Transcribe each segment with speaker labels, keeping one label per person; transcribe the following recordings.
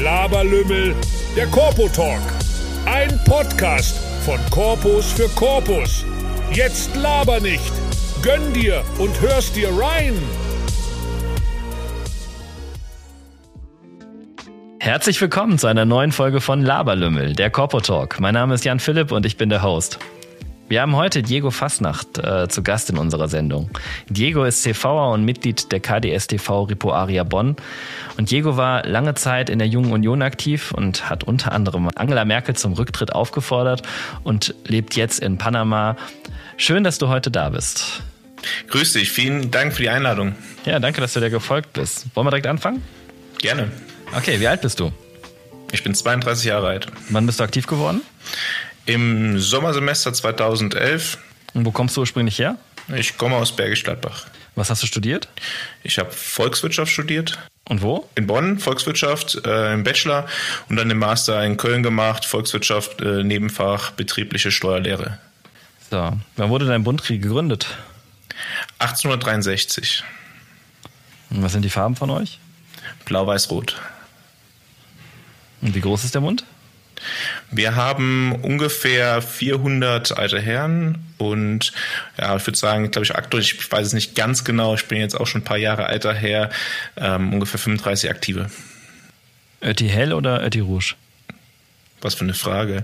Speaker 1: Laberlümmel, der Corpo Talk. Ein Podcast von Corpus für Corpus. Jetzt laber nicht. Gönn dir und hörst dir rein.
Speaker 2: Herzlich willkommen zu einer neuen Folge von Laberlümmel, der Corpo Talk. Mein Name ist Jan Philipp und ich bin der Host. Wir haben heute Diego Fasnacht zu Gast in unserer Sendung. Diego ist CVer und Mitglied der KdS-TV Ripo Aria Bonn. Und Diego war lange Zeit in der Jungen Union aktiv und hat unter anderem Angela Merkel zum Rücktritt aufgefordert und lebt jetzt in Panama. Schön, dass du heute da bist.
Speaker 3: Grüß dich, vielen Dank für die Einladung.
Speaker 2: Ja, danke, dass du dir gefolgt bist. Wollen wir direkt anfangen?
Speaker 3: Gerne.
Speaker 2: Okay, wie alt bist du?
Speaker 3: Ich bin 32 Jahre alt.
Speaker 2: Wann bist du aktiv geworden?
Speaker 3: Im Sommersemester 2011.
Speaker 2: Und wo kommst du ursprünglich her?
Speaker 3: Ich komme aus Bergisch Gladbach.
Speaker 2: Was hast du studiert?
Speaker 3: Ich habe Volkswirtschaft studiert.
Speaker 2: Und wo?
Speaker 3: In Bonn, Volkswirtschaft im Bachelor und dann den Master in Köln gemacht, Volkswirtschaft, Nebenfach, betriebliche Steuerlehre.
Speaker 2: So, wann wurde dein Bundkrieg gegründet?
Speaker 3: 1863.
Speaker 2: Und was sind die Farben von euch?
Speaker 3: Blau, Weiß, Rot.
Speaker 2: Und wie groß ist der Bund?
Speaker 3: Wir haben ungefähr 400 alte Herren und ja, ich würde sagen, glaube ich aktuell, ich weiß es nicht ganz genau, ich bin jetzt auch schon ein paar Jahre alter Herr, ungefähr 35 Aktive.
Speaker 2: Ötti Hell oder Ötti Rouge?
Speaker 3: Was für eine Frage.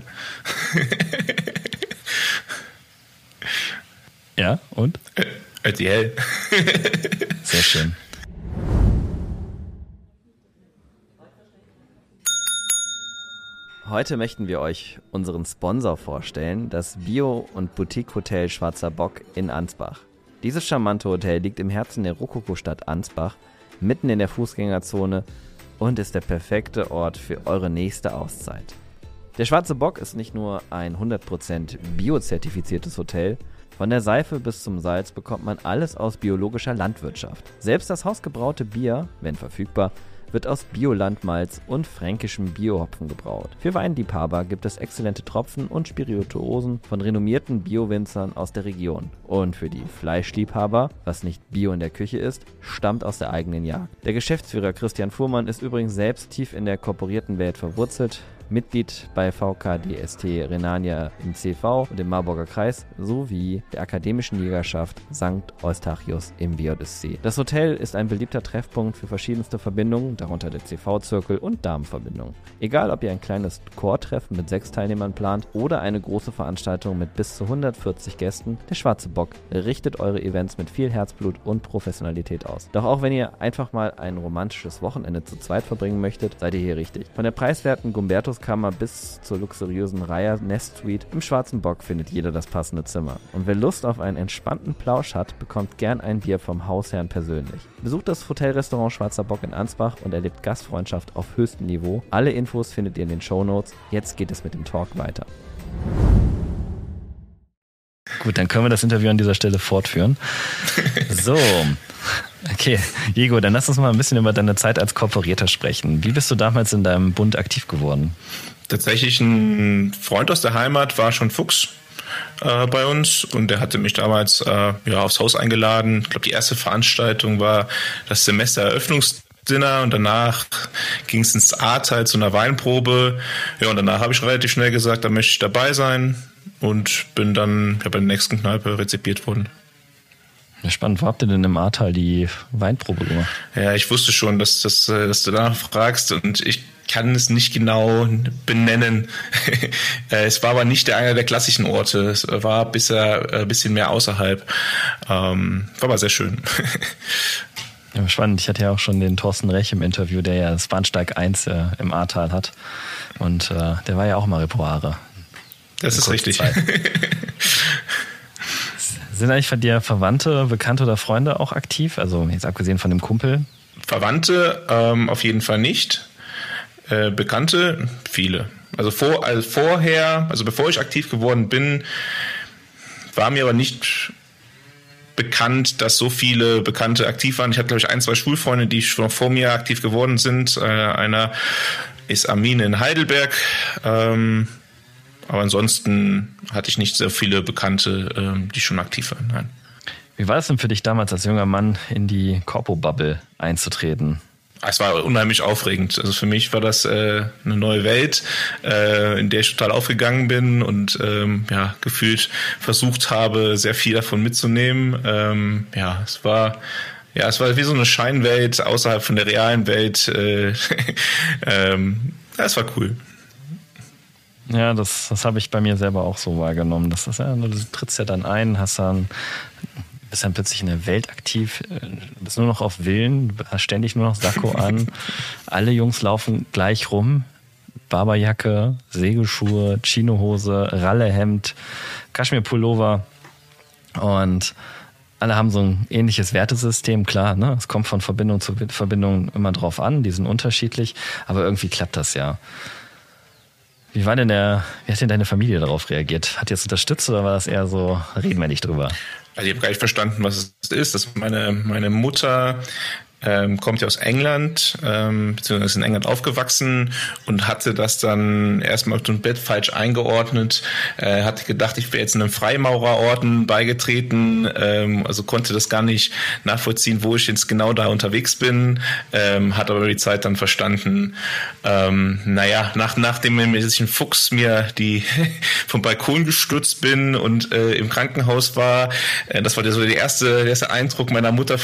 Speaker 2: Ja, und?
Speaker 3: Ötti Hell.
Speaker 2: Sehr schön. Heute möchten wir euch unseren Sponsor vorstellen, das Bio- und Boutique-Hotel Schwarzer Bock in Ansbach. Dieses charmante Hotel liegt im Herzen der Rokoko-Stadt Ansbach, mitten in der Fußgängerzone und ist der perfekte Ort für eure nächste Auszeit. Der Schwarze Bock ist nicht nur ein 100% biozertifiziertes Hotel, von der Seife bis zum Salz bekommt man alles aus biologischer Landwirtschaft. Selbst das hausgebraute Bier, wenn verfügbar, wird aus Biolandmalz und fränkischem Biohopfen gebraut. Für Weinliebhaber gibt es exzellente Tropfen und Spirituosen von renommierten Biowinzern aus der Region. Und für die Fleischliebhaber, was nicht Bio in der Küche ist, stammt aus der eigenen Jagd. Der Geschäftsführer Christian Fuhrmann ist übrigens selbst tief in der korporierten Welt verwurzelt, Mitglied bei VKDST Rhenania im CV und im Marburger Kreis sowie der Akademischen Jägerschaft St. Eustachius im BJSC. Das Hotel ist ein beliebter Treffpunkt für verschiedenste Verbindungen, darunter der CV-Zirkel und Damenverbindungen. Egal, ob ihr ein kleines Chortreffen mit 6 Teilnehmern plant oder eine große Veranstaltung mit bis zu 140 Gästen, der Schwarze Bock richtet eure Events mit viel Herzblut und Professionalität aus. Doch auch wenn ihr einfach mal ein romantisches Wochenende zu zweit verbringen möchtet, seid ihr hier richtig. Von der preiswerten Gumbertuskammer bis zur luxuriösen Reiher Nest Suite im Schwarzen Bock findet jeder das passende Zimmer. Und wer Lust auf einen entspannten Plausch hat, bekommt gern ein Bier vom Hausherrn persönlich. Besucht das Hotelrestaurant Schwarzer Bock in Ansbach und erlebt Gastfreundschaft auf höchstem Niveau. Alle Infos findet ihr in den Shownotes. Jetzt geht es mit dem Talk weiter. Gut, dann können wir das Interview an dieser Stelle fortführen. So, okay. Diego, dann lass uns mal ein bisschen über deine Zeit als Korporierter sprechen. Wie bist du damals in deinem Bund aktiv geworden?
Speaker 3: Tatsächlich ein Freund aus der Heimat war schon Fuchs bei uns und der hatte mich damals aufs Haus eingeladen. Ich glaube, die erste Veranstaltung war das Semestereröffnungsdinner und danach ging es ins Ahrtal zu einer Weinprobe. Ja, und danach habe ich relativ schnell gesagt, da möchte ich dabei sein und bin dann bei der nächsten Kneipe rezipiert worden.
Speaker 2: Ja, spannend. Wo habt ihr denn im Ahrtal die Weinprobe gemacht?
Speaker 3: Ja, ich wusste schon, dass du danach fragst und ich kann es nicht genau benennen. Es war aber nicht einer der klassischen Orte. Es war bisher ein bisschen mehr außerhalb. War aber sehr schön.
Speaker 2: Ja, spannend. Ich hatte ja auch schon den Thorsten Rech im Interview, der ja das Bahnsteig 1 im Ahrtal hat. Und der war ja auch mal Repoare.
Speaker 3: Das ist richtig.
Speaker 2: Sind eigentlich von dir Verwandte, Bekannte oder Freunde auch aktiv? Also jetzt abgesehen von dem Kumpel?
Speaker 3: Verwandte auf jeden Fall nicht. Bekannte, viele. Also vorher, bevor ich aktiv geworden bin, war mir aber nicht bekannt, dass so viele Bekannte aktiv waren. Ich hatte, glaube ich, 1, 2 Schulfreunde, die schon vor mir aktiv geworden sind. Einer ist Armin in Heidelberg. Aber ansonsten hatte ich nicht so viele Bekannte, die schon aktiv waren. Nein.
Speaker 2: Wie war es denn für dich damals als junger Mann in die Corpo-Bubble einzutreten?
Speaker 3: es war unheimlich aufregend. Also für mich war das eine neue Welt, in der ich total aufgegangen bin und gefühlt versucht habe, sehr viel davon mitzunehmen. Es war wie so eine Scheinwelt außerhalb von der realen Welt. Es war cool.
Speaker 2: Ja, das habe ich bei mir selber auch so wahrgenommen. Du trittst ja dann ein, bist dann plötzlich in der Welt aktiv, bist nur noch auf Villen, hast ständig nur noch Sakko an. Alle Jungs laufen gleich rum. Barberjacke, Segelschuhe, Chinohose, Rallehemd, Kaschmirpullover. Und alle haben so ein ähnliches Wertesystem, klar, ne? Es kommt von Verbindung zu Verbindung immer drauf an, die sind unterschiedlich, aber irgendwie klappt das ja. Wie hat denn deine Familie darauf reagiert? Hat die das unterstützt oder war das eher so, reden wir nicht drüber?
Speaker 3: Also ich habe gar nicht verstanden, was es ist. Das meine Mutter kommt ja aus England, beziehungsweise ist in England aufgewachsen und hatte das dann erstmal auf dem Bett falsch eingeordnet, hatte gedacht, ich wäre jetzt in einem Freimaurerorden beigetreten, also konnte das gar nicht nachvollziehen, wo ich jetzt genau da unterwegs bin, hat aber die Zeit dann verstanden, nachdem ich ein Fuchs mir vom Balkon gestürzt bin und im Krankenhaus war, das war so der erste Eindruck meiner Mutter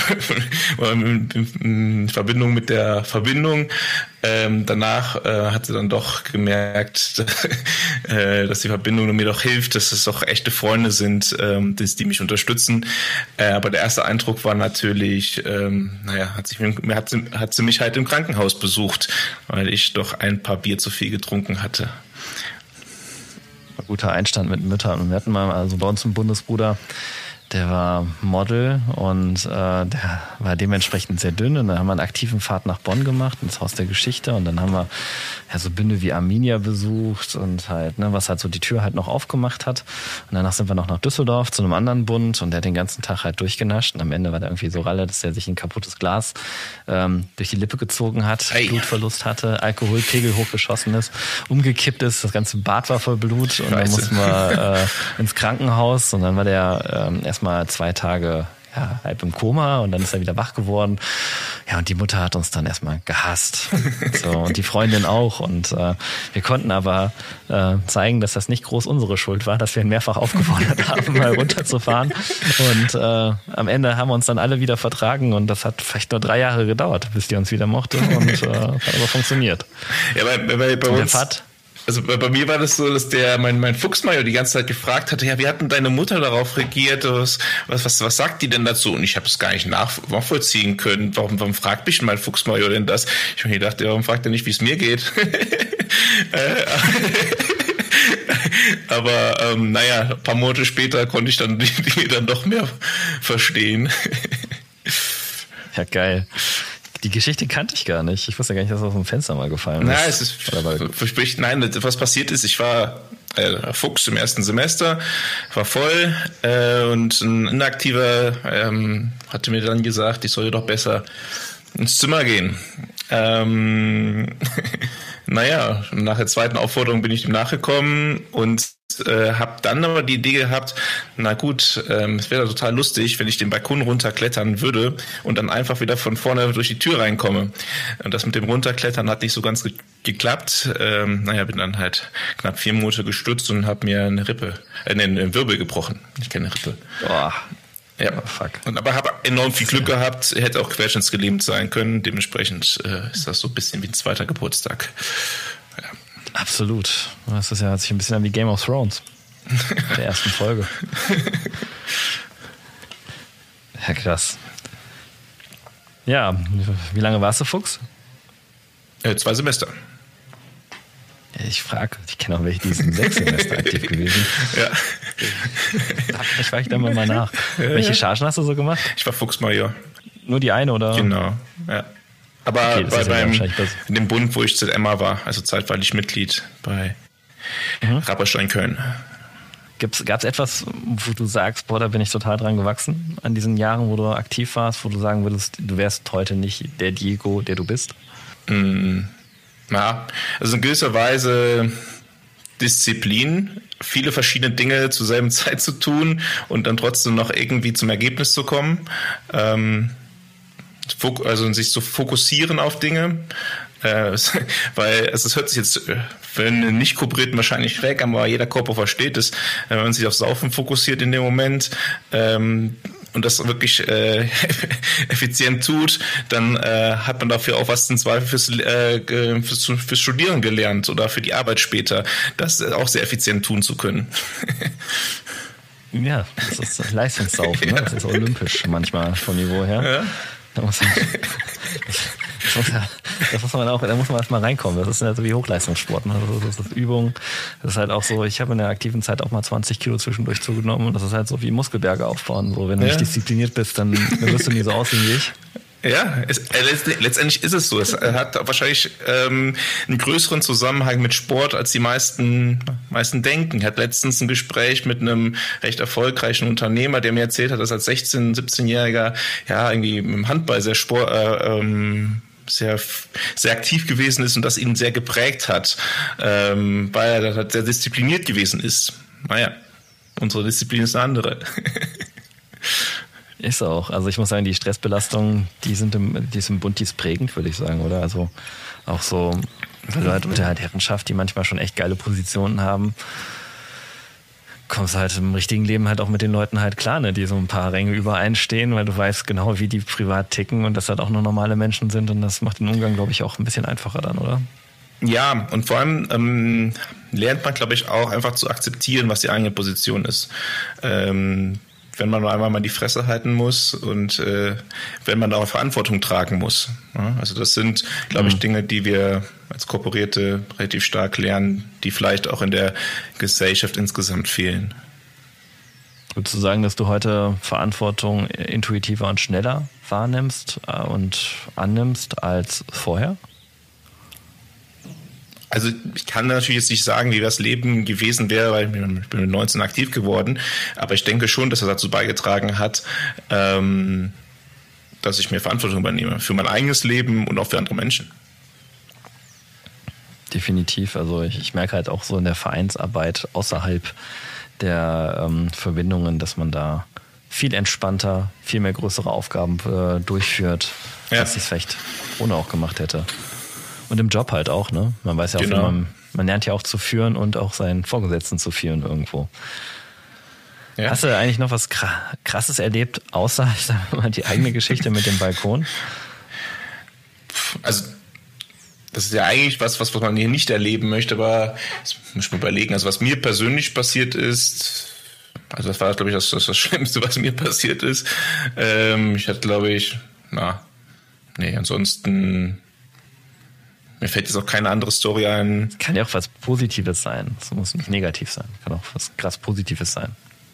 Speaker 3: in Verbindung mit der Verbindung. Danach hat sie dann doch gemerkt, dass die Verbindung mir doch hilft, dass es doch echte Freunde sind, die mich unterstützen. Aber der erste Eindruck war natürlich, hat sie mich halt im Krankenhaus besucht, weil ich doch ein paar Bier zu viel getrunken hatte.
Speaker 2: Ein guter Einstand mit Müttern. Und wir hatten mal, also bei uns ein Bundesbruder, der war Model und der war dementsprechend sehr dünn. Und dann haben wir einen aktiven Fahrt nach Bonn gemacht, ins Haus der Geschichte. Und dann haben wir so Bünde wie Arminia besucht und halt, was halt so die Tür halt noch aufgemacht hat. Und danach sind wir noch nach Düsseldorf zu einem anderen Bund und der hat den ganzen Tag halt durchgenascht. Und am Ende war der irgendwie so Ralle, dass er sich ein kaputtes Glas durch die Lippe gezogen hat, Blutverlust hatte, Alkoholpegel hochgeschossen ist, umgekippt ist, das ganze Bad war voll Blut. Und dann mussten wir ins Krankenhaus und dann war der erstmal 2 Tage halb im Koma und dann ist er wieder wach geworden. Ja, und die Mutter hat uns dann erstmal gehasst. So, und die Freundin auch. Und wir konnten aber zeigen, dass das nicht groß unsere Schuld war, dass wir ihn mehrfach aufgefordert haben, mal runterzufahren. Und am Ende haben wir uns dann alle wieder vertragen und das hat vielleicht nur 3 Jahre gedauert, bis die uns wieder mochte und hat aber funktioniert.
Speaker 3: Ja, bei uns... Also bei mir war das so, dass mein Fuchsmajor die ganze Zeit gefragt hatte, ja, wie hat denn deine Mutter darauf reagiert? Was sagt die denn dazu? Und ich habe es gar nicht nachvollziehen können. Warum fragt mich mein Fuchsmajor denn das? Ich habe mir gedacht, warum fragt er nicht, wie es mir geht? Aber ein paar Monate später konnte ich dann die dann doch mehr verstehen.
Speaker 2: Ja, geil. Die Geschichte kannte ich gar nicht. Ich wusste gar nicht, dass das aus dem Fenster mal gefallen ist.
Speaker 3: Was passiert ist, ich war Fuchs im ersten Semester, war voll und ein Inaktiver hatte mir dann gesagt, ich solle doch besser ins Zimmer gehen. Nach der zweiten Aufforderung bin ich ihm nachgekommen und habe dann aber die Idee gehabt, es wäre total lustig, wenn ich den Balkon runterklettern würde und dann einfach wieder von vorne durch die Tür reinkomme. Und das mit dem Runterklettern hat nicht so ganz geklappt. Bin dann halt knapp 4 Monate gestürzt und habe mir eine einen Wirbel gebrochen. Ich kenne eine Rippe.
Speaker 2: Boah.
Speaker 3: Ja, fuck. Aber habe enorm viel Glück gehabt, hätte auch querschnittsgelähmt sein können. Dementsprechend ist das so ein bisschen wie ein zweiter Geburtstag. Ja.
Speaker 2: Absolut. Das ist hört sich ein bisschen an wie Game of Thrones. Bei der ersten Folge. Ja, krass. Ja, wie lange warst du Fuchs?
Speaker 3: 2 Semester.
Speaker 2: Ich kenne auch welche, die sind 6 Semester aktiv gewesen.
Speaker 3: Ja.
Speaker 2: Ich frage da mal nach. Welche Chargen hast du so gemacht?
Speaker 3: Ich war Fuchsmajor.
Speaker 2: Nur die eine, oder?
Speaker 3: Genau, ja. Aber in dem Bund, wo ich ZMA war, also zeitweilig Mitglied bei Rapperstein Köln.
Speaker 2: Gab es etwas, wo du sagst, da bin ich total dran gewachsen an diesen Jahren, wo du aktiv warst, wo du sagen würdest, du wärst heute nicht der Diego, der du bist?
Speaker 3: Also in gewisser Weise Disziplin, viele verschiedene Dinge zur selben Zeit zu tun und dann trotzdem noch irgendwie zum Ergebnis zu kommen. sich zu fokussieren auf Dinge. Weil es hört sich jetzt für einen Nicht-Kooperierten wahrscheinlich schräg an, aber jeder Korpo versteht es, wenn man sich auf Saufen fokussiert in dem Moment und das wirklich effizient tut, dann hat man dafür auch was im Zweifel fürs Studieren gelernt oder für die Arbeit später, das auch sehr effizient tun zu können.
Speaker 2: Ja, das ist Leistungssaufen, ne? Das ist olympisch manchmal vom Niveau her. Ja. Da muss man erstmal reinkommen. Das ist ja so wie Hochleistungssport. Ne? Das ist Übung. Das ist halt auch so, ich habe in der aktiven Zeit auch mal 20 Kilo zwischendurch zugenommen und das ist halt so wie Muskelberge aufbauen. So, wenn du nicht diszipliniert bist, dann wirst du nie so aussehen wie ich.
Speaker 3: Ja, letztendlich ist es so. Es hat wahrscheinlich einen größeren Zusammenhang mit Sport, als die meisten denken. Ich hatte letztens ein Gespräch mit einem recht erfolgreichen Unternehmer, der mir erzählt hat, dass als 16-, 17-Jähriger irgendwie im Handball sehr sehr aktiv gewesen ist und das ihn sehr geprägt hat, weil er sehr diszipliniert gewesen ist. Naja, unsere Disziplin ist eine andere.
Speaker 2: Ist auch. Also ich muss sagen, die Stressbelastungen, die sind im Buntis prägend, würde ich sagen, oder? Also auch so Leute mit der Herrenschaft, die manchmal schon echt geile Positionen haben, kommst halt im richtigen Leben halt auch mit den Leuten halt klar, ne, die so ein paar Ränge übereinstehen, weil du weißt genau, wie die privat ticken und dass halt auch nur normale Menschen sind und das macht den Umgang, glaube ich, auch ein bisschen einfacher dann, oder?
Speaker 3: Ja, und vor allem lernt man, glaube ich, auch einfach zu akzeptieren, was die eigene Position ist. Wenn man einmal mal die Fresse halten muss und wenn man auch Verantwortung tragen muss. Ja, also das sind, glaube ich, Dinge, die wir als Korporierte relativ stark lernen, die vielleicht auch in der Gesellschaft insgesamt fehlen.
Speaker 2: Würdest du sagen, dass du heute Verantwortung intuitiver und schneller wahrnimmst und annimmst als vorher?
Speaker 3: Also ich kann natürlich jetzt nicht sagen, wie das Leben gewesen wäre, weil ich bin mit 19 aktiv geworden, aber ich denke schon, dass er dazu beigetragen hat, dass ich mehr Verantwortung übernehme für mein eigenes Leben und auch für andere Menschen.
Speaker 2: Definitiv, also ich merke halt auch so in der Vereinsarbeit außerhalb der Verbindungen, dass man da viel entspannter, viel mehr größere Aufgaben durchführt, als ich es vielleicht ohne auch gemacht hätte. Und im Job halt auch, ne? Man weiß ja auch, genau. Man lernt ja auch zu führen und auch seinen Vorgesetzten zu führen irgendwo. Ja. Hast du eigentlich noch was Krasses erlebt, außer, ich sag mal, die eigene Geschichte mit dem Balkon?
Speaker 3: Also, das ist ja eigentlich was man hier nicht erleben möchte, aber das muss ich mir überlegen. Also, was mir persönlich passiert ist, also das war, glaube ich, das Schlimmste, was mir passiert ist. Ich hatte, glaube ich, ansonsten mir fällt jetzt auch keine andere Story ein.
Speaker 2: Kann ja auch was Positives sein. Es muss nicht negativ sein. Kann auch was krass Positives sein.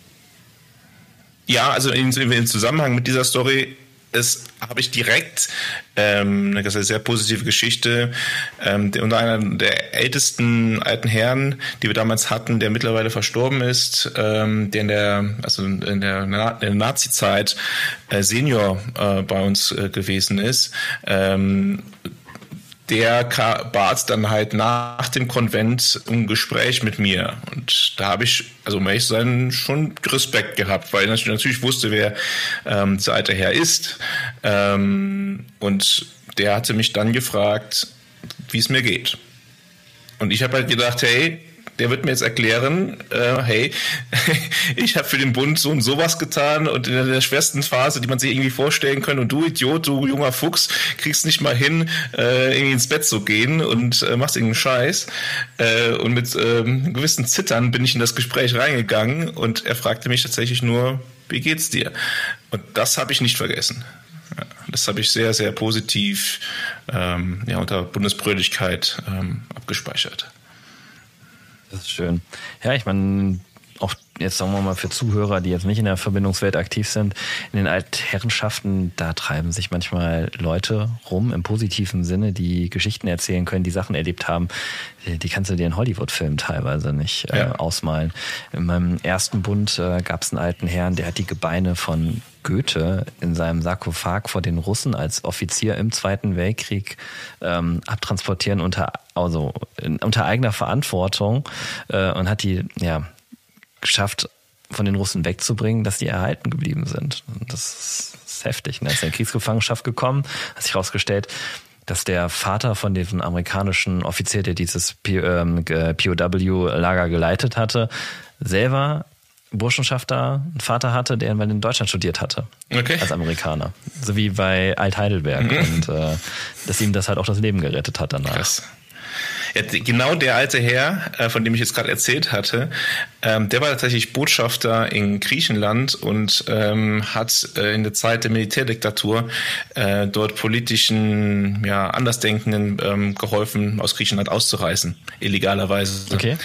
Speaker 3: Ja, also im Zusammenhang mit dieser Story habe ich direkt eine sehr positive Geschichte. Unter einer der ältesten alten Herren, die wir damals hatten, der mittlerweile verstorben ist, der in der Nazi-Zeit Senior bei uns gewesen ist. Der bat dann halt nach dem Konvent ein Gespräch mit mir. Und da habe ich, also um ehrlich zu sein, schon Respekt gehabt, weil ich natürlich wusste, wer dieser alte Herr ist. Und der hatte mich dann gefragt, wie es mir geht. Und ich habe halt gedacht, hey, der wird mir jetzt erklären, hey, ich habe für den Bund so und sowas getan und in der schwersten Phase, die man sich irgendwie vorstellen kann, und du Idiot, du junger Fuchs, kriegst nicht mal hin, irgendwie ins Bett zu gehen und machst irgendeinen Scheiß. Und mit einem gewissen Zittern bin ich in das Gespräch reingegangen und er fragte mich tatsächlich nur, wie geht's dir? Und das habe ich nicht vergessen. Ja, das habe ich sehr, sehr positiv unter Bundesbrüderlichkeit abgespeichert.
Speaker 2: Das ist schön. Ja, ich meine, auch jetzt sagen wir mal für Zuhörer, die jetzt nicht in der Verbindungswelt aktiv sind, in den Altherrenschaften, da treiben sich manchmal Leute rum, im positiven Sinne, die Geschichten erzählen können, die Sachen erlebt haben, die kannst du dir in Hollywood-Filmen teilweise nicht ausmalen. In meinem ersten Bund gab es einen alten Herrn, der hat die Gebeine von Goethe in seinem Sarkophag vor den Russen als Offizier im Zweiten Weltkrieg abtransportieren unter eigener Verantwortung und hat die geschafft, von den Russen wegzubringen, dass die erhalten geblieben sind. Und das ist heftig. Ne? Er ist in Kriegsgefangenschaft gekommen, hat sich herausgestellt, dass der Vater von diesem amerikanischen Offizier, der dieses POW-Lager geleitet hatte, selber Burschenschafter, einen Vater hatte, der in Deutschland studiert hatte. Okay. Als Amerikaner. So wie bei Alt-Heidelberg. Und dass ihm das halt auch das Leben gerettet hat danach.
Speaker 3: Krass. Ja, genau der alte Herr, von dem ich jetzt gerade erzählt hatte, der war tatsächlich Botschafter in Griechenland und hat in der Zeit der Militärdiktatur dort politischen, Andersdenkenden geholfen, aus Griechenland auszureisen, illegalerweise.
Speaker 2: Okay.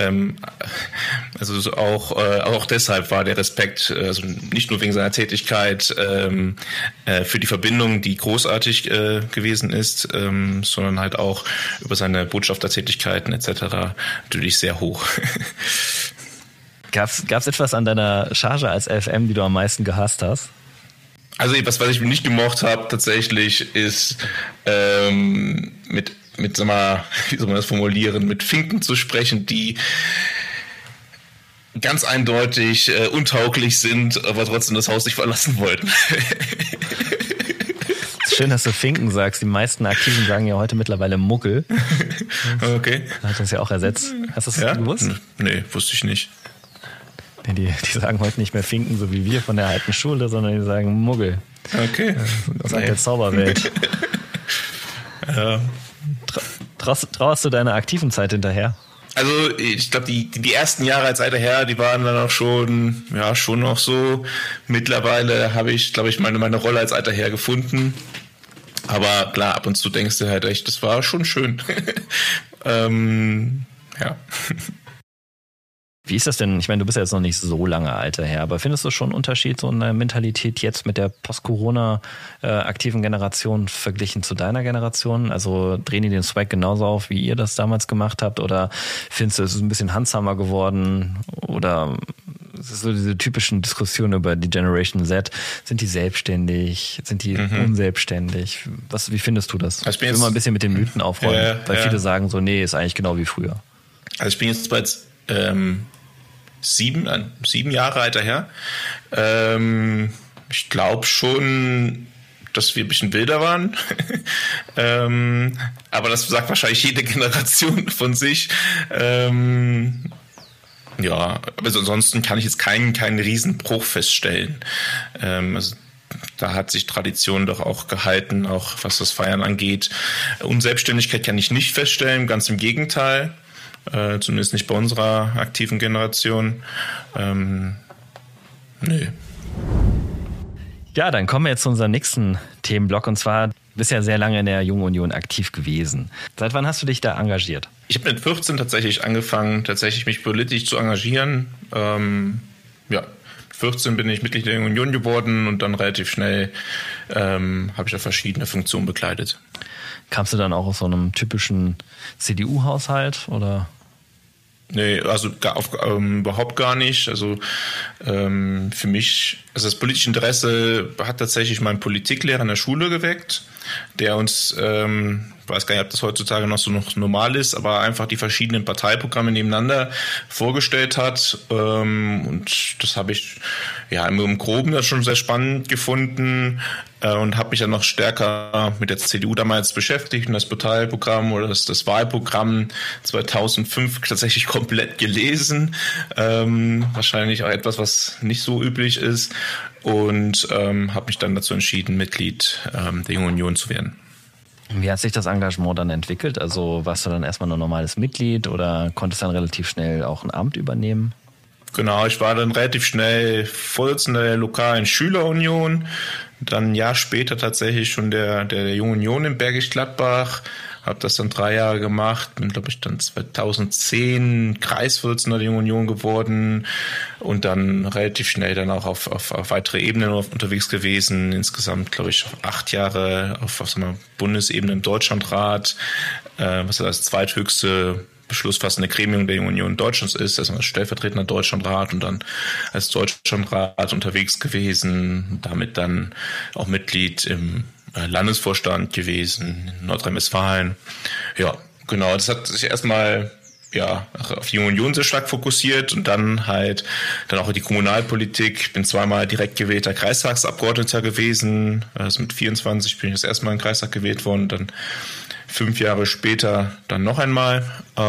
Speaker 3: Also auch deshalb war der Respekt, also nicht nur wegen seiner Tätigkeit für die Verbindung, die großartig gewesen ist, sondern halt auch über seine Botschaftertätigkeiten etc. natürlich sehr hoch.
Speaker 2: Gab's etwas an deiner Charge als LFM, die du am meisten gehasst hast?
Speaker 3: Also was ich nicht gemocht habe tatsächlich ist mit sag mal, wie soll man das formulieren, mit Finken zu sprechen, die ganz eindeutig untauglich sind, aber trotzdem das Haus nicht verlassen wollten.
Speaker 2: Schön, dass du Finken sagst. Die meisten Aktiven sagen ja heute mittlerweile Muggel.
Speaker 3: Okay.
Speaker 2: Hat uns ja auch ersetzt. Hast du das gewusst?
Speaker 3: Nee, wusste ich nicht.
Speaker 2: Die sagen heute nicht mehr Finken, so wie wir von der alten Schule, sondern die sagen Muggel.
Speaker 3: Okay.
Speaker 2: Aus der Zauberwelt.
Speaker 3: Ja.
Speaker 2: Trauerst du deiner aktiven Zeit hinterher?
Speaker 3: Also ich glaube, die ersten Jahre als alter Herr, die waren dann auch schon noch so. Mittlerweile habe ich, glaube ich, meine Rolle als alter Herr gefunden. Aber klar, ab und zu denkst du halt echt, das war schon schön. Ja.
Speaker 2: Wie ist das denn? Ich meine, du bist ja jetzt noch nicht so lange alter Herr, aber findest du schon einen Unterschied so in der Mentalität jetzt mit der Post-Corona-aktiven Generation verglichen zu deiner Generation? Also drehen die den Swag genauso auf, wie ihr das damals gemacht habt? Oder findest du, es ist ein bisschen handsamer geworden? Oder es ist so diese typischen Diskussionen über die Generation Z. Sind die selbstständig? Sind die unselbstständig? Wie findest du das?
Speaker 3: Also
Speaker 2: ich will mal ein bisschen mit den Mythen aufräumen, weil viele sagen so, nee, ist eigentlich genau wie früher.
Speaker 3: Also ich bin jetzt bereits 7 Jahre alter Herr. Ich glaube schon, dass wir ein bisschen wilder waren. Aber das sagt wahrscheinlich jede Generation von sich. Ja, aber ansonsten kann ich jetzt keinen Riesenbruch feststellen. Also da hat sich Tradition doch auch gehalten, auch was das Feiern angeht. Unselbstständigkeit kann ich nicht feststellen, ganz im Gegenteil. Zumindest nicht bei unserer aktiven Generation. Nö.
Speaker 2: Ja, dann kommen wir jetzt zu unserem nächsten Themenblock. Und zwar, du bist ja sehr lange in der Jungen Union aktiv gewesen. Seit wann hast du dich da engagiert?
Speaker 3: Ich habe mit 14 tatsächlich angefangen, mich politisch zu engagieren. 14 bin ich Mitglied der Jungen Union geworden und dann relativ schnell habe ich da verschiedene Funktionen bekleidet.
Speaker 2: Kamst du dann auch aus so einem typischen CDU-Haushalt oder?
Speaker 3: Nee, also überhaupt gar nicht. Also für mich, also das politische Interesse hat tatsächlich mein Politiklehrer in der Schule geweckt, der uns, weiß gar nicht, ob das heutzutage noch so noch normal ist, aber einfach die verschiedenen Parteiprogramme nebeneinander vorgestellt hat. Und das habe ich im Groben das schon sehr spannend gefunden und habe mich dann noch stärker mit der CDU damals beschäftigt und das Parteiprogramm oder das Wahlprogramm 2005 tatsächlich komplett gelesen. Wahrscheinlich auch etwas, was nicht so üblich ist. Und habe mich dann dazu entschieden, Mitglied der Jungen Union zu werden.
Speaker 2: Wie hat sich das Engagement dann entwickelt? Also warst du dann erstmal nur normales Mitglied oder konntest dann relativ schnell auch ein Amt übernehmen?
Speaker 3: Genau, ich war dann relativ schnell Vorsitzender der lokalen Schülerunion, dann ein Jahr später tatsächlich schon der Jungen Union in Bergisch Gladbach, habe das dann 3 Jahre gemacht, bin glaube ich dann 2010 Kreisvorsitzender der Jungen Union geworden und dann relativ schnell dann auch auf weitere Ebenen unterwegs gewesen, insgesamt glaube ich 8 Jahre auf Bundesebene im Deutschlandrat, was das zweithöchste beschlussfassende Gremium der Jungen Union Deutschlands ist, also als stellvertretender Deutschlandrat und dann als Deutschlandrat unterwegs gewesen, damit dann auch Mitglied im Landesvorstand gewesen in Nordrhein-Westfalen. Ja, genau, das hat sich erstmal auf die Union sehr stark fokussiert und dann auch die Kommunalpolitik. Ich bin zweimal direkt gewählter Kreistagsabgeordneter gewesen. Also mit 24 bin ich das erste Mal in den Kreistag gewählt worden, dann 5 Jahre später dann noch einmal.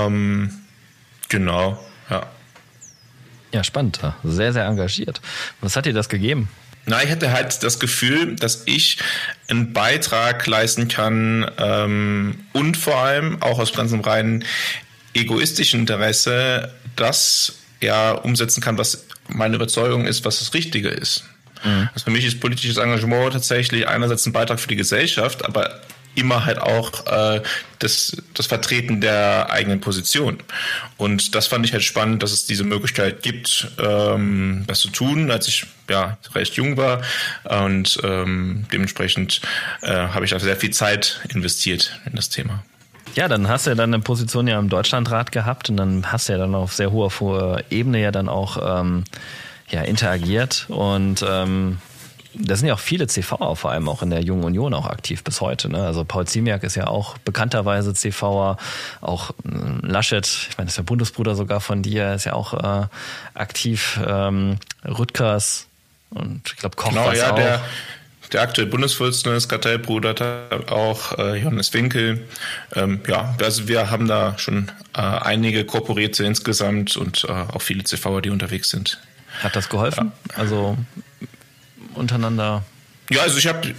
Speaker 3: Genau, ja.
Speaker 2: Ja, spannend. Sehr, sehr engagiert. Was hat dir das gegeben?
Speaker 3: Na, ich hatte halt das Gefühl, dass ich einen Beitrag leisten kann und vor allem auch aus ganz reinen egoistischen Interesse das umsetzen kann, was meine Überzeugung ist, was das Richtige ist. Mhm. Also für mich ist politisches Engagement tatsächlich einerseits ein Beitrag für die Gesellschaft, aber immer halt auch das Vertreten der eigenen Position. Und das fand ich halt spannend, dass es diese Möglichkeit gibt, das zu tun, als ich recht jung war. Und dementsprechend habe ich da sehr viel Zeit investiert in das Thema.
Speaker 2: Ja, dann hast du ja dann eine Position im Deutschlandrat gehabt und dann hast du ja dann auf sehr hoher Ebene ja dann auch interagiert und da sind ja auch viele CVer, vor allem auch in der Jungen Union auch aktiv bis heute. Ne? Also Paul Ziemiak ist ja auch bekannterweise CVer, auch Laschet, ich meine, das ist der Bundesbruder sogar von dir, ist ja auch aktiv, Rüttgers und ich glaube Koch war es auch.
Speaker 3: Der aktuelle Bundesvorsitzende des Kartellbruder, auch Johannes Winkel. Also wir haben da schon einige Korporierte insgesamt und auch viele CVer, die unterwegs sind.
Speaker 2: Hat das geholfen? Ja. Also untereinander?
Speaker 3: Ja, also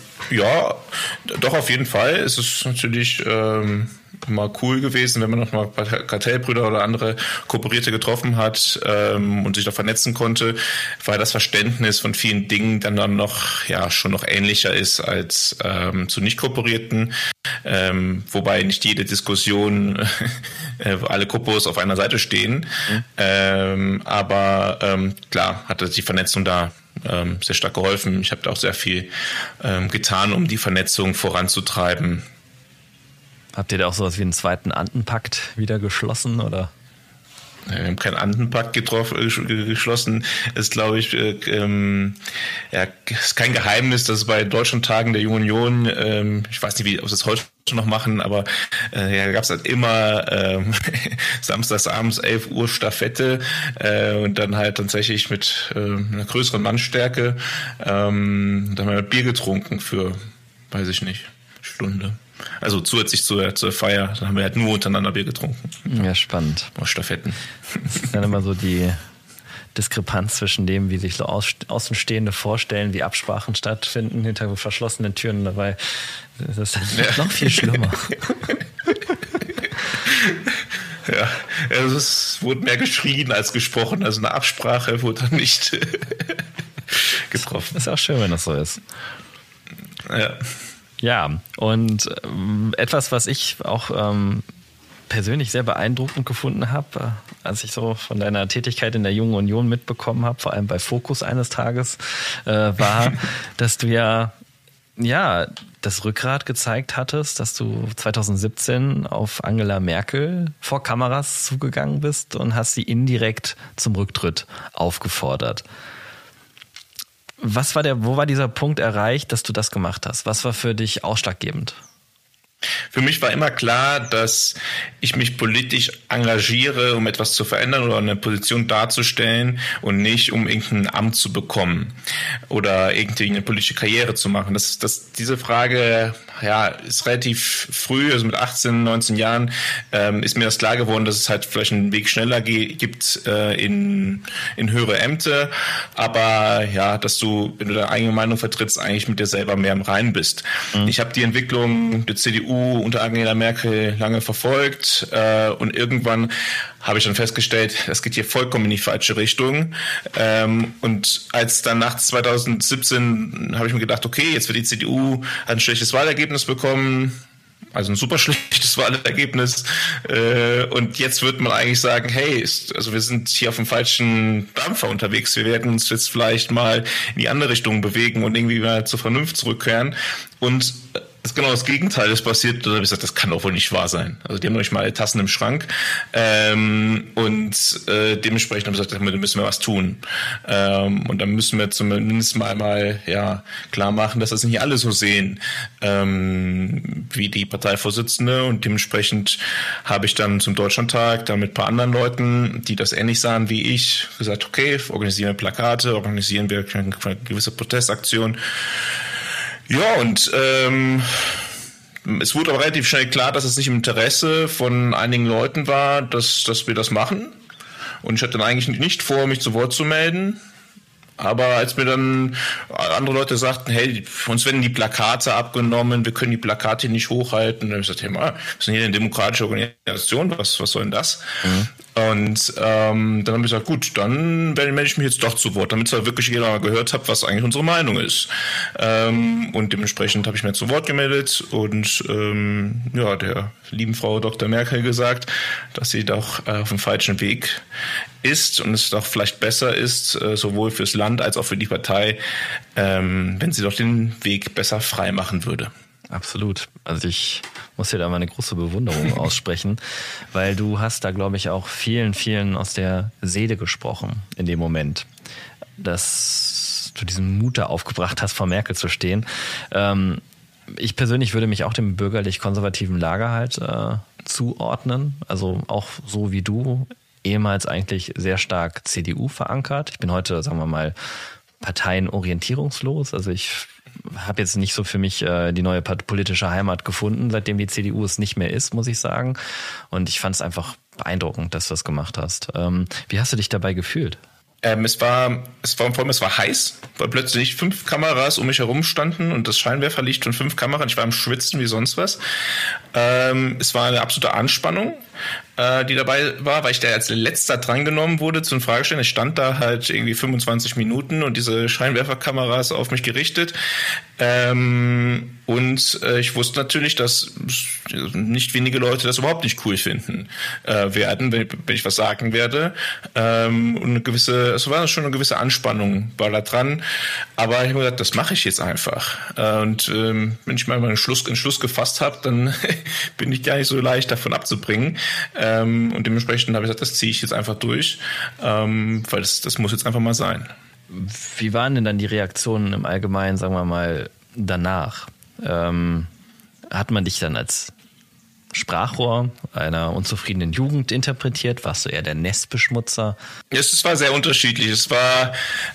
Speaker 3: doch auf jeden Fall. Es ist natürlich immer cool gewesen, wenn man noch mal Kartellbrüder oder andere Kooperierte getroffen hat und sich da vernetzen konnte, weil das Verständnis von vielen Dingen dann noch schon noch ähnlicher ist als zu nicht Kooperierten, wobei nicht jede Diskussion alle Kopos auf einer Seite stehen, aber klar hat die Vernetzung da sehr stark geholfen. Ich habe da auch sehr viel getan, um die Vernetzung voranzutreiben.
Speaker 2: Habt ihr da auch sowas wie einen zweiten Andenpakt wieder geschlossen, oder?
Speaker 3: Wir haben keinen Andenpakt geschlossen. Es ist, glaube ich, ist kein Geheimnis, dass bei Deutschlandtagen der Jungen Union, ich weiß nicht, ob sie es heute schon noch machen, aber da gab es halt immer samstags abends 11 Uhr Staffette und dann halt tatsächlich mit einer größeren Mannstärke. Dann haben wir Bier getrunken für, weiß ich nicht, Stunde. Also zusätzlich zur Feier, da haben wir halt nur untereinander Bier getrunken.
Speaker 2: Ja, spannend.
Speaker 3: Aus Staffetten.
Speaker 2: Das ist dann immer so die Diskrepanz zwischen dem, wie sich so Außenstehende vorstellen, wie Absprachen stattfinden hinter verschlossenen Türen. Dabei ist das noch viel schlimmer.
Speaker 3: Ja, also es wurde mehr geschrien als gesprochen. Also eine Absprache wurde dann nicht getroffen.
Speaker 2: Ist auch schön, wenn das so ist.
Speaker 3: Ja.
Speaker 2: Ja, und etwas, was ich auch persönlich sehr beeindruckend gefunden habe, als ich so von deiner Tätigkeit in der Jungen Union mitbekommen habe, vor allem bei Focus eines Tages, war, dass du ja das Rückgrat gezeigt hattest, dass du 2017 auf Angela Merkel vor Kameras zugegangen bist und hast sie indirekt zum Rücktritt aufgefordert. Wo war dieser Punkt erreicht, dass du das gemacht hast? Was war für dich ausschlaggebend?
Speaker 3: Für mich war immer klar, dass ich mich politisch engagiere, um etwas zu verändern oder eine Position darzustellen und nicht, um irgendein Amt zu bekommen oder irgendwie eine politische Karriere zu machen. Diese Frage ist relativ früh, also mit 18, 19 Jahren, ist mir das klar geworden, dass es halt vielleicht einen Weg schneller gibt in höhere Ämter, aber dass du, wenn du deine eigene Meinung vertrittst, eigentlich mit dir selber mehr im Reinen bist. Mhm. Ich habe die Entwicklung der CDU unter Angela Merkel lange verfolgt und irgendwann habe ich dann festgestellt, das geht hier vollkommen in die falsche Richtung. Und als dann nach 2017 habe ich mir gedacht, okay, jetzt wird die CDU ein schlechtes Wahlergebnis bekommen, also ein super schlechtes Wahlergebnis. Und jetzt wird man eigentlich sagen, hey, also wir sind hier auf dem falschen Dampfer unterwegs. Wir werden uns jetzt vielleicht mal in die andere Richtung bewegen und irgendwie mal zur Vernunft zurückkehren. Und genau das Gegenteil ist passiert. Da habe ich gesagt, das kann doch wohl nicht wahr sein. Also die haben noch nicht mal alle Tassen im Schrank. Dementsprechend habe ich gesagt, da müssen wir was tun. Und dann müssen wir zumindest mal klar machen, dass das nicht alle so sehen wie die Parteivorsitzende. Und dementsprechend habe ich dann zum Deutschlandtag dann mit ein paar anderen Leuten, die das ähnlich sahen wie ich, gesagt, okay, organisieren wir Plakate, organisieren wir eine gewisse Protestaktion. Ja, und es wurde aber relativ schnell klar, dass es nicht im Interesse von einigen Leuten war, dass wir das machen. Und ich hatte dann eigentlich nicht vor, mich zu Wort zu melden. Aber als mir dann andere Leute sagten, hey, uns werden die Plakate abgenommen, wir können die Plakate nicht hochhalten, dann habe ich gesagt, hey, wir sind hier eine demokratische Organisation, was soll denn das? Mhm. Und dann habe ich gesagt, gut, dann melde ich mich jetzt doch zu Wort, damit zwar wirklich jeder mal gehört hat, was eigentlich unsere Meinung ist. Und dementsprechend habe ich mir zu Wort gemeldet und der lieben Frau Dr. Merkel gesagt, dass sie doch auf dem falschen Weg ist und es doch vielleicht besser ist, sowohl fürs Land als auch für die Partei, wenn sie doch den Weg besser frei machen würde.
Speaker 2: Absolut. Also ich muss dir da mal eine große Bewunderung aussprechen, weil du hast da, glaube ich, auch vielen, vielen aus der Seele gesprochen in dem Moment, dass du diesen Mut da aufgebracht hast, vor Merkel zu stehen. Ich persönlich würde mich auch dem bürgerlich-konservativen Lager halt zuordnen, also auch so wie du, ehemals eigentlich sehr stark CDU verankert. Ich bin heute, sagen wir mal, parteienorientierungslos, also ich habe jetzt nicht so für mich die neue politische Heimat gefunden, seitdem die CDU es nicht mehr ist, muss ich sagen. Und ich fand es einfach beeindruckend, dass du das gemacht hast. Wie hast du dich dabei gefühlt?
Speaker 3: Es war heiß, weil plötzlich 5 Kameras um mich herum standen und das Scheinwerferlicht von 5 Kameras. Ich war am Schwitzen wie sonst was. Es war eine absolute Anspannung, die dabei war, weil ich da als letzter drangenommen wurde zum Fragestellen. Ich stand da halt irgendwie 25 Minuten und diese Scheinwerferkameras auf mich gerichtet. Ich wusste natürlich, dass nicht wenige Leute das überhaupt nicht cool finden werden, wenn ich was sagen werde. Und es war schon eine gewisse Anspannung war da dran. Aber ich habe gesagt, das mache ich jetzt einfach. Wenn ich mal einen Entschluss gefasst habe, dann bin ich gar nicht so leicht davon abzubringen. Und dementsprechend habe ich gesagt, das ziehe ich jetzt einfach durch, weil das muss jetzt einfach mal sein.
Speaker 2: Wie waren denn dann die Reaktionen im Allgemeinen, sagen wir mal, danach? Hat man dich dann als Sprachrohr einer unzufriedenen Jugend interpretiert? Warst du eher der Nestbeschmutzer?
Speaker 3: Es war sehr unterschiedlich. Es war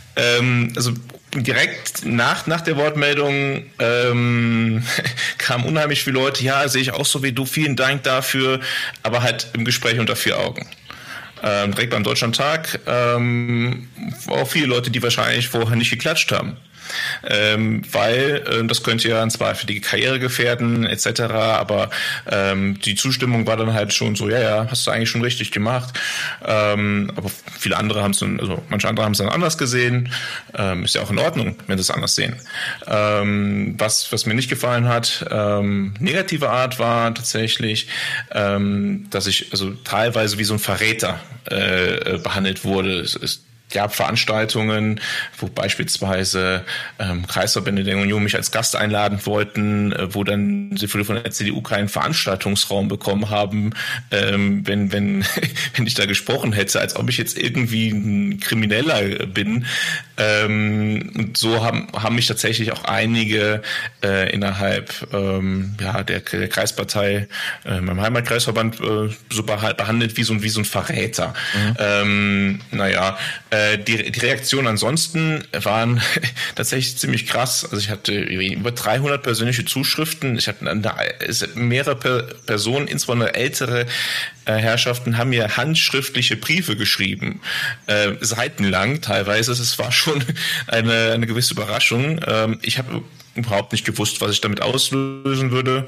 Speaker 3: direkt nach der Wortmeldung kamen unheimlich viele Leute, ja, sehe ich auch so wie du, vielen Dank dafür, aber halt im Gespräch unter 4 Augen. Direkt beim Deutschlandtag auch viele Leute, die wahrscheinlich vorher nicht geklatscht haben. Weil das könnte ja zwar für die Karriere gefährden etc., aber die Zustimmung war dann halt schon so, ja, hast du eigentlich schon richtig gemacht. Aber viele andere haben es dann, also manche andere haben es dann anders gesehen. Ist ja auch in Ordnung, wenn sie es anders sehen. Was mir nicht gefallen hat, negative Art war tatsächlich, dass ich also teilweise wie so ein Verräter behandelt wurde. Es gab Veranstaltungen, wo beispielsweise Kreisverbände der Union mich als Gast einladen wollten, wo dann sie von der CDU keinen Veranstaltungsraum bekommen haben, wenn ich da gesprochen hätte, als ob ich jetzt irgendwie ein Krimineller bin. Und so haben mich tatsächlich auch einige innerhalb der Kreispartei, meinem Heimatkreisverband, so behandelt wie so ein Verräter. Mhm. Die Reaktionen ansonsten waren tatsächlich ziemlich krass. Also ich hatte über 300 persönliche Zuschriften. Ich hatte mehrere Personen, insbesondere ältere Herrschaften, haben mir handschriftliche Briefe geschrieben, seitenlang teilweise. Es war schon eine gewisse Überraschung. Ich habe überhaupt nicht gewusst, was ich damit auslösen würde.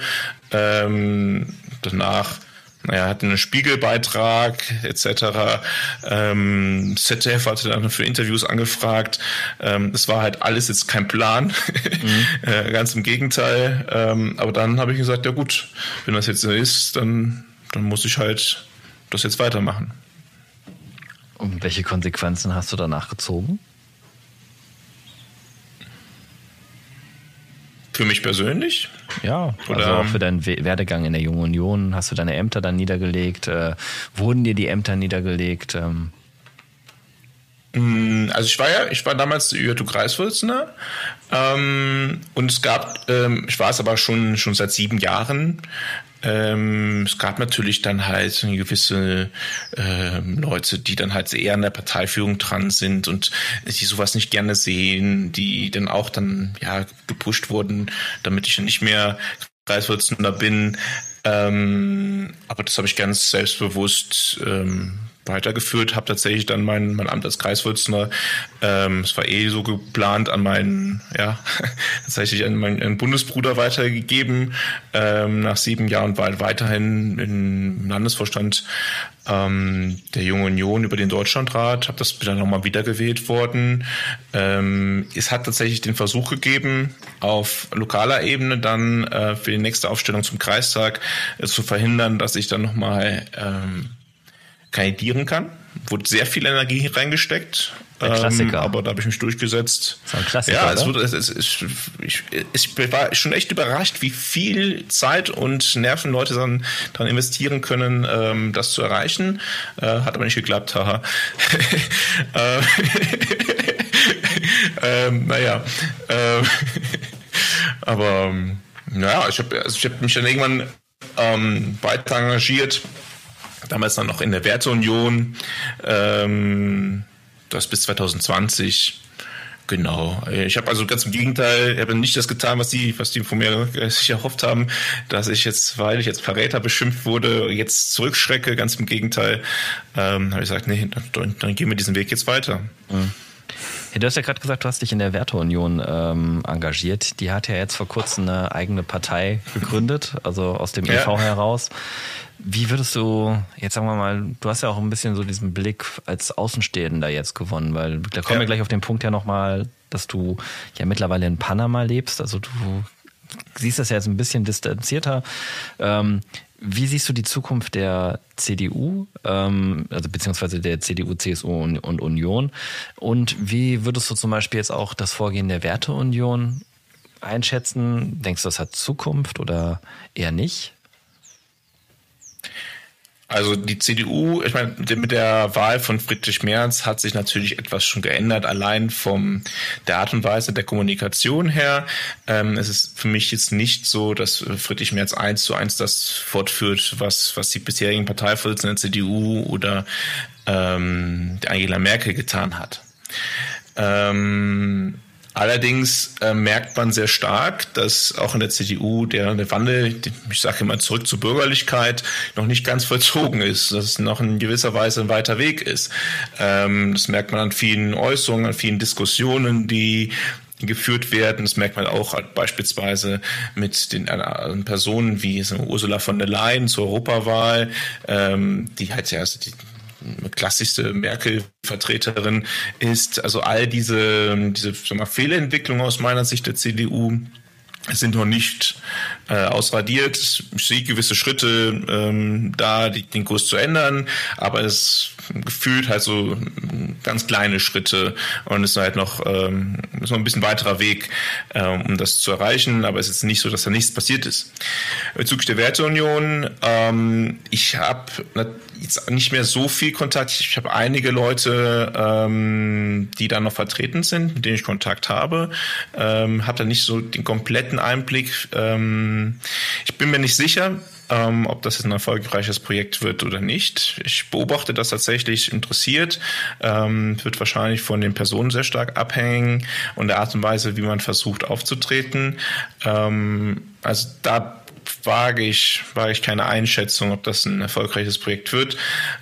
Speaker 3: Danach hatten einen Spiegelbeitrag etc. ZDF hatte dann für Interviews angefragt. Es war halt alles jetzt kein Plan, ganz im Gegenteil. Aber dann habe ich gesagt, ja gut, wenn das jetzt so ist, dann muss ich halt das jetzt weitermachen.
Speaker 2: Und welche Konsequenzen hast du danach gezogen?
Speaker 3: Für mich persönlich?
Speaker 2: Ja, also auch für deinen Werdegang in der Jungen Union. Hast du deine Ämter dann niedergelegt? Wurden dir die Ämter niedergelegt?
Speaker 3: Also ich war damals ÜJU-Kreisvorsitzender und es gab, ich war es aber schon seit 7 Jahren. Es gab natürlich dann halt gewisse Leute, die dann halt eher an der Parteiführung dran sind und die sowas nicht gerne sehen, die dann auch gepusht wurden, damit ich dann nicht mehr Kreisvorsitzender bin. Aber das habe ich ganz selbstbewusst weitergeführt, habe tatsächlich dann mein Amt als Kreisvorsitzender, es war so geplant, tatsächlich an meinen Bundesbruder weitergegeben, nach 7 Jahren war weiterhin im Landesvorstand der Jungen Union über den Deutschlandrat, habe das dann nochmal wiedergewählt worden. Es hat tatsächlich den Versuch gegeben, auf lokaler Ebene dann für die nächste Aufstellung zum Kreistag zu verhindern, dass ich dann nochmal kandidieren kann. Wurde sehr viel Energie reingesteckt.
Speaker 2: Der Klassiker.
Speaker 3: Aber da habe ich mich durchgesetzt.
Speaker 2: Das ist ein Klassiker,
Speaker 3: ich war schon echt überrascht, wie viel Zeit und Nerven Leute dann daran investieren können, das zu erreichen. Hat aber nicht geklappt, haha. Ich habe mich dann irgendwann weiter engagiert. Damals dann noch in der Werteunion, das bis 2020, genau. Ich habe also ganz im Gegenteil, ich habe nicht das getan, was die von mir sich erhofft haben, dass ich jetzt, weil ich jetzt Verräter beschimpft wurde, jetzt zurückschrecke, ganz im Gegenteil, habe ich gesagt, nee, dann gehen wir diesen Weg jetzt weiter.
Speaker 2: Mhm. Ja, du hast ja gerade gesagt, du hast dich in der Werteunion engagiert. Die hat ja jetzt vor kurzem eine eigene Partei gegründet, also aus dem e.V. heraus. Wie würdest du, jetzt sagen wir mal, du hast ja auch ein bisschen so diesen Blick als Außenstehender jetzt gewonnen, weil da kommen wir gleich auf den Punkt ja nochmal, dass du ja mittlerweile in Panama lebst, also du siehst das ja jetzt ein bisschen distanzierter. Wie siehst du die Zukunft der CDU, also beziehungsweise der CDU, CSU und Union? Und wie würdest du zum Beispiel jetzt auch das Vorgehen der Werteunion einschätzen? Denkst du, das hat Zukunft oder eher nicht?
Speaker 3: Also die CDU, ich meine, mit der Wahl von Friedrich Merz hat sich natürlich etwas schon geändert, allein von der Art und Weise der Kommunikation her. Es ist für mich jetzt nicht so, dass Friedrich Merz 1:1 das fortführt, was die bisherigen Parteivorsitzenden der CDU oder Angela Merkel getan hat. Allerdings merkt man sehr stark, dass auch in der CDU der Wandel, ich sage immer zurück zur Bürgerlichkeit, noch nicht ganz vollzogen ist, dass es noch in gewisser Weise ein weiter Weg ist. Das merkt man an vielen Äußerungen, an vielen Diskussionen, die geführt werden. Das merkt man auch beispielsweise mit den Personen wie Ursula von der Leyen zur Europawahl, die halt ja die klassischste Merkel-Vertreterin ist. Also all diese Fehlentwicklungen aus meiner Sicht der CDU sind noch nicht ausradiert. Ich sehe gewisse Schritte da, den Kurs zu ändern, aber es gefühlt halt so ganz kleine Schritte und es ist halt noch ein bisschen weiterer Weg, um das zu erreichen, aber es ist nicht so, dass da nichts passiert ist. Bezüglich der Werteunion, ich habe jetzt nicht mehr so viel Kontakt. Ich habe einige Leute, die da noch vertreten sind, mit denen ich Kontakt habe. Habe da nicht so den kompletten Einblick. Ich bin mir nicht sicher, ob das jetzt ein erfolgreiches Projekt wird oder nicht. Ich beobachte das tatsächlich interessiert. Wird wahrscheinlich von den Personen sehr stark abhängen und der Art und Weise, wie man versucht aufzutreten. Also da wage ich keine Einschätzung, ob das ein erfolgreiches Projekt wird.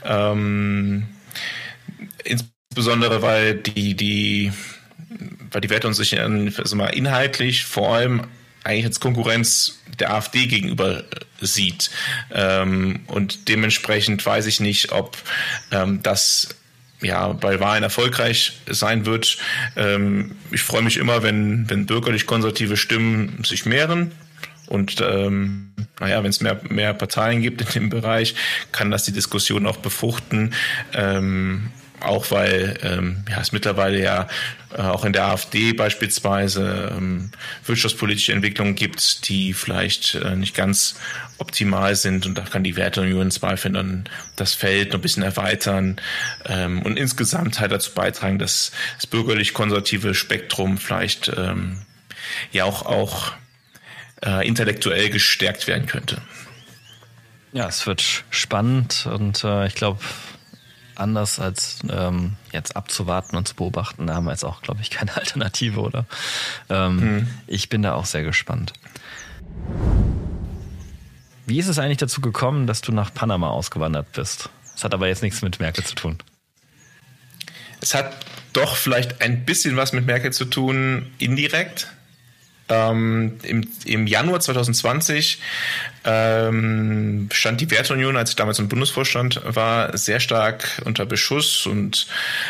Speaker 3: Insbesondere, weil die Werteunion sich inhaltlich vor allem eigentlich als Konkurrenz der AfD gegenüber sieht. Und dementsprechend weiß ich nicht, ob das bei Wahlen erfolgreich sein wird. Ich freue mich immer, wenn bürgerlich-konservative Stimmen sich mehren. Und wenn es mehr Parteien gibt in dem Bereich, kann das die Diskussion auch befruchten. auch weil es mittlerweile ja auch in der AfD beispielsweise wirtschaftspolitische Entwicklungen gibt, die vielleicht nicht ganz optimal sind, und da kann die Werteunion im Zweifel dann das Feld noch ein bisschen erweitern und insgesamt halt dazu beitragen, dass das bürgerlich-konservative Spektrum vielleicht auch intellektuell gestärkt werden könnte.
Speaker 2: Ja, es wird spannend und ich glaube, anders als jetzt abzuwarten und zu beobachten, da haben wir jetzt auch, glaube ich, keine Alternative, oder? Ich bin da auch sehr gespannt. Wie ist es eigentlich dazu gekommen, dass du nach Panama ausgewandert bist? Das hat aber jetzt nichts mit Merkel zu tun.
Speaker 3: Es hat doch vielleicht ein bisschen was mit Merkel zu tun, indirekt. Im Januar 2020 stand die Werteunion, als ich damals im Bundesvorstand war, sehr stark unter Beschuss, und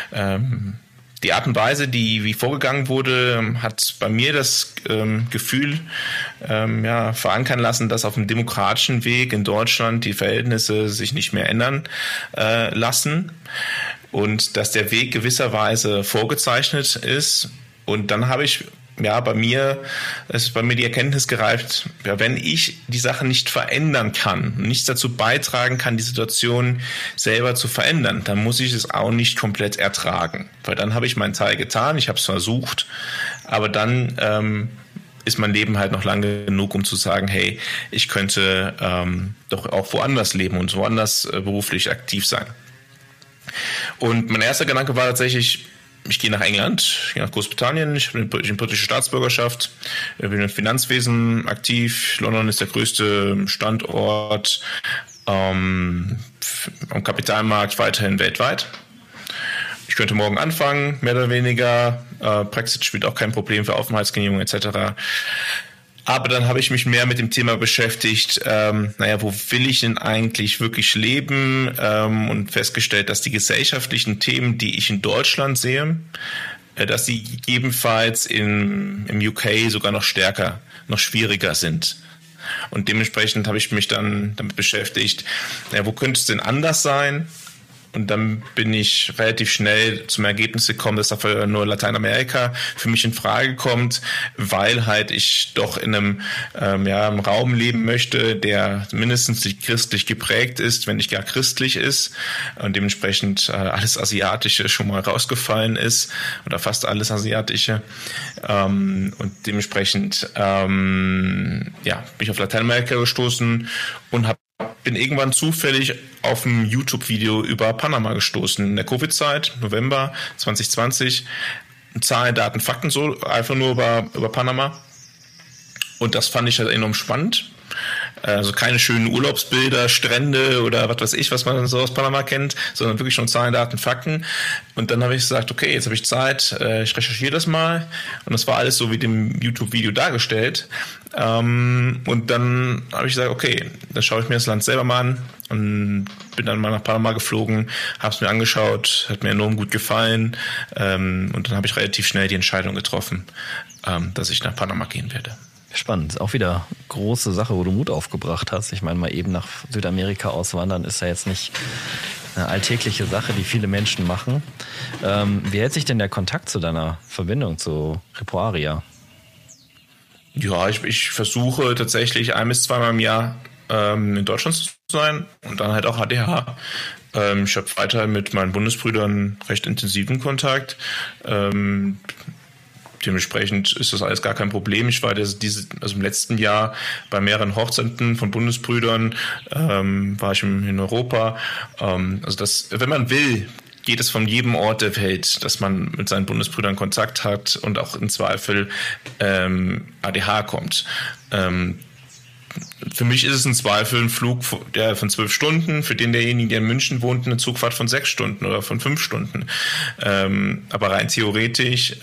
Speaker 3: die Art und Weise, wie vorgegangen wurde, hat bei mir das Gefühl verankern lassen, dass auf dem demokratischen Weg in Deutschland die Verhältnisse sich nicht mehr ändern lassen und dass der Weg gewisserweise vorgezeichnet ist. Und dann habe ich bei mir die Erkenntnis gereift, wenn ich die Sache nicht verändern kann, nichts dazu beitragen kann, die Situation selber zu verändern, dann muss ich es auch nicht komplett ertragen. Weil dann habe ich meinen Teil getan, ich habe es versucht, aber dann ist mein Leben halt noch lange genug, um zu sagen, hey, ich könnte doch auch woanders leben und woanders beruflich aktiv sein. Und mein erster Gedanke war tatsächlich, ich gehe nach England, ich gehe nach Großbritannien, ich habe eine britische Staatsbürgerschaft, bin im Finanzwesen aktiv. London ist der größte Standort am Kapitalmarkt weiterhin weltweit. Ich könnte morgen anfangen, mehr oder weniger. Brexit spielt auch kein Problem für Aufenthaltsgenehmigung etc. Aber dann habe ich mich mehr mit dem Thema beschäftigt, wo will ich denn eigentlich wirklich leben, und festgestellt, dass die gesellschaftlichen Themen, die ich in Deutschland sehe, dass sie gegebenenfalls im UK sogar noch stärker, noch schwieriger sind. Und dementsprechend habe ich mich dann damit beschäftigt, wo könnte es denn anders sein? Und dann bin ich relativ schnell zum Ergebnis gekommen, dass dafür nur Lateinamerika für mich in Frage kommt, weil halt ich doch in einem im Raum leben möchte, der mindestens christlich geprägt ist, wenn nicht gar christlich ist, und dementsprechend alles Asiatische schon mal rausgefallen ist, oder fast alles Asiatische, und dementsprechend bin ich auf Lateinamerika gestoßen und bin irgendwann zufällig auf ein YouTube-Video über Panama gestoßen. In der Covid-Zeit, November 2020. Zahlen, Daten, Fakten, so einfach nur über Panama. Und das fand ich halt enorm spannend. Also keine schönen Urlaubsbilder, Strände oder was weiß ich, was man so aus Panama kennt, sondern wirklich schon Zahlen, Daten, Fakten. Und dann habe ich gesagt, okay, jetzt habe ich Zeit, ich recherchiere das mal. Und das war alles so wie dem YouTube-Video dargestellt. Und dann habe ich gesagt, okay, dann schaue ich mir das Land selber mal an, und bin dann mal nach Panama geflogen, habe es mir angeschaut, hat mir enorm gut gefallen, und dann habe ich relativ schnell die Entscheidung getroffen, dass ich nach Panama gehen werde.
Speaker 2: Spannend. Auch wieder große Sache, wo du Mut aufgebracht hast. Ich meine, mal eben nach Südamerika auswandern ist ja jetzt nicht eine alltägliche Sache, die viele Menschen machen. Wie hält sich denn der Kontakt zu deiner Verbindung zu Ripuaria?
Speaker 3: Ja, ich versuche tatsächlich 1 bis 2 Mal im Jahr in Deutschland zu sein und dann halt auch HDH. Ich habe weiter mit meinen Bundesbrüdern recht intensiven Kontakt. Dementsprechend ist das alles gar kein Problem. Ich war im letzten Jahr bei mehreren Hochzeiten von Bundesbrüdern, war ich in Europa. Wenn man will, geht es von jedem Ort der Welt, dass man mit seinen Bundesbrüdern Kontakt hat und auch im Zweifel ADH kommt. Für mich ist es im Zweifel ein Flug von 12 Stunden, für denjenigen, der in München wohnt, eine Zugfahrt von 6 Stunden oder von 5 Stunden. Aber rein theoretisch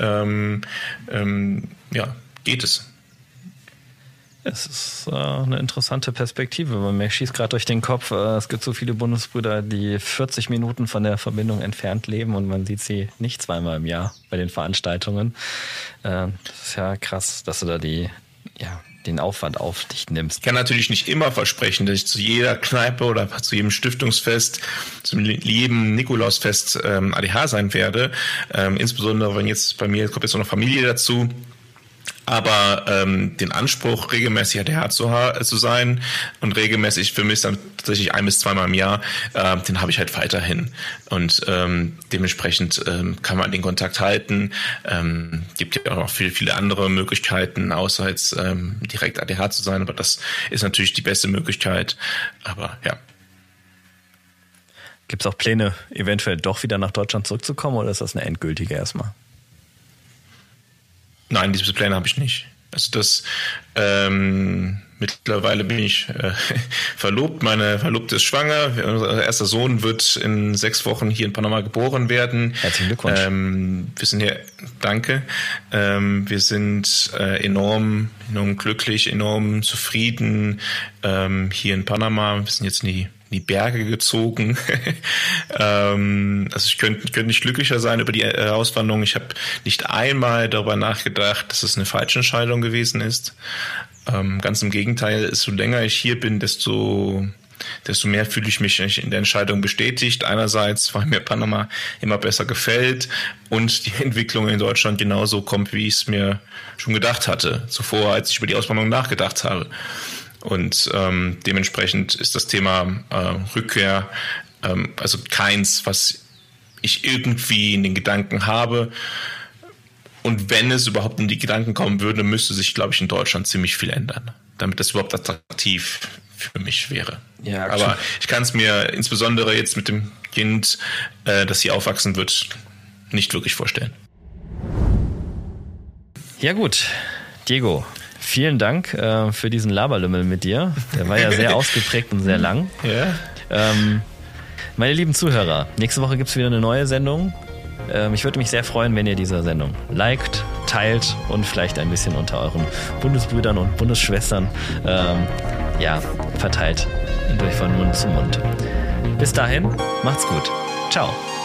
Speaker 3: geht es.
Speaker 2: Es ist eine interessante Perspektive. Mir schießt gerade durch den Kopf, es gibt so viele Bundesbrüder, die 40 Minuten von der Verbindung entfernt leben und man sieht sie nicht 2-mal im Jahr bei den Veranstaltungen. Das ist ja krass, dass du da die den Aufwand auf dich nimmst.
Speaker 3: Ich kann natürlich nicht immer versprechen, dass ich zu jeder Kneipe oder zu jedem Stiftungsfest, zu jedem Nikolausfest ADH sein werde. Insbesondere, wenn jetzt bei mir kommt jetzt noch eine Familie dazu. Aber den Anspruch, regelmäßig ADH zu sein und regelmäßig für mich dann tatsächlich 1 bis 2 Mal im Jahr, den habe ich halt weiterhin. Und dementsprechend kann man den Kontakt halten. Gibt ja auch noch viele, viele andere Möglichkeiten, außer jetzt direkt ADH zu sein. Aber das ist natürlich die beste Möglichkeit. Aber ja.
Speaker 2: Gibt es auch Pläne, eventuell doch wieder nach Deutschland zurückzukommen, oder ist das eine endgültige erstmal?
Speaker 3: Nein, diese Pläne habe ich nicht. Also das mittlerweile bin ich verlobt. Meine Verlobte ist schwanger. Unser erster Sohn wird in 6 Wochen hier in Panama geboren werden.
Speaker 2: Herzlichen Glückwunsch.
Speaker 3: Wir sind hier, danke. Wir sind enorm glücklich, enorm zufrieden hier in Panama. Wir sind jetzt in die Berge gezogen. Also ich könnte nicht glücklicher sein über die Auswanderung. Ich habe nicht einmal darüber nachgedacht, dass es eine falsche Entscheidung gewesen ist. Ganz im Gegenteil, desto länger ich hier bin, desto mehr fühle ich mich in der Entscheidung bestätigt. Einerseits, weil mir Panama immer besser gefällt und die Entwicklung in Deutschland genauso kommt, wie ich es mir schon gedacht hatte, zuvor, als ich über die Auswanderung nachgedacht habe. Und dementsprechend ist das Thema Rückkehr also keins, was ich irgendwie in den Gedanken habe. Und wenn es überhaupt in die Gedanken kommen würde, müsste sich, glaube ich, in Deutschland ziemlich viel ändern, damit das überhaupt attraktiv für mich wäre. Ja, aber ich kann es mir insbesondere jetzt mit dem Kind, das hier aufwachsen wird, nicht wirklich vorstellen.
Speaker 2: Ja gut, Diego, vielen Dank für diesen Laberlümmel mit dir. Der war ja sehr ausgeprägt und sehr lang.
Speaker 3: Ja.
Speaker 2: Meine lieben Zuhörer, nächste Woche gibt es wieder eine neue Sendung. Ich würde mich sehr freuen, wenn ihr diese Sendung liked, teilt und vielleicht ein bisschen unter euren Bundesbrüdern und Bundesschwestern verteilt von Mund zu Mund. Bis dahin, macht's gut. Ciao.